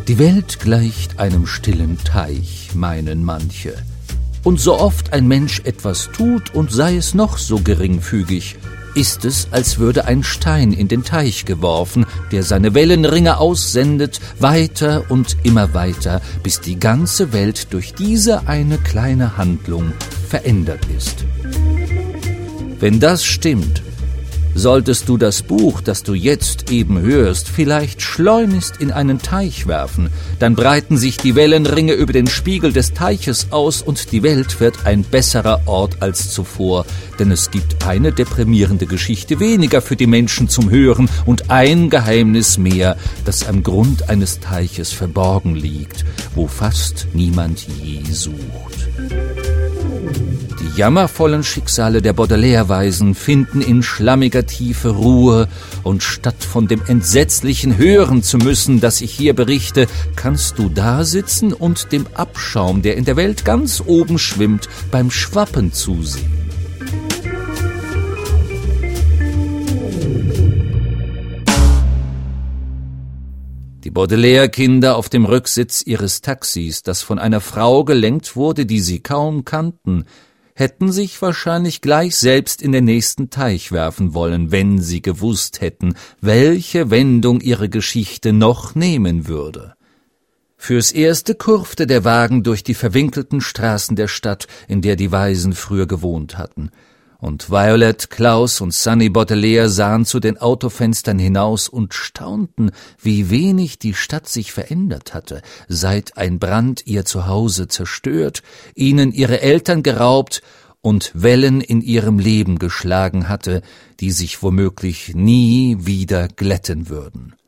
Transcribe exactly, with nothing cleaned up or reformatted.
Die Welt gleicht einem stillen Teich, meinen manche. Und so oft ein Mensch etwas tut, und sei es noch so geringfügig, ist es, als würde ein Stein in den Teich geworfen, der seine Wellenringe aussendet, weiter und immer weiter, bis die ganze Welt durch diese eine kleine Handlung verändert ist. Wenn das stimmt, solltest du das Buch, das du jetzt eben hörst, vielleicht schleunigst in einen Teich werfen, dann breiten sich die Wellenringe über den Spiegel des Teiches aus und die Welt wird ein besserer Ort als zuvor, denn es gibt eine deprimierende Geschichte weniger für die Menschen zum Hören und ein Geheimnis mehr, das am Grund eines Teiches verborgen liegt, wo fast niemand je sucht. Die jammervollen Schicksale der Baudelaire-Weisen finden in schlammiger Tiefe Ruhe, und statt von dem Entsetzlichen hören zu müssen, das ich hier berichte, kannst du da sitzen und dem Abschaum, der in der Welt ganz oben schwimmt, beim Schwappen zusehen. Die Baudelaire-Kinder auf dem Rücksitz ihres Taxis, das von einer Frau gelenkt wurde, die sie kaum kannten, hätten sich wahrscheinlich gleich selbst in den nächsten Teich werfen wollen, wenn sie gewusst hätten, welche Wendung ihre Geschichte noch nehmen würde. Fürs Erste kurfte der Wagen durch die verwinkelten Straßen der Stadt, in der die Weisen früher gewohnt hatten. Und Violet, Klaus und Sunny Baudelaire sahen zu den Autofenstern hinaus und staunten, wie wenig die Stadt sich verändert hatte, seit ein Brand ihr Zuhause zerstört, ihnen ihre Eltern geraubt und Wellen in ihrem Leben geschlagen hatte, die sich womöglich nie wieder glätten würden.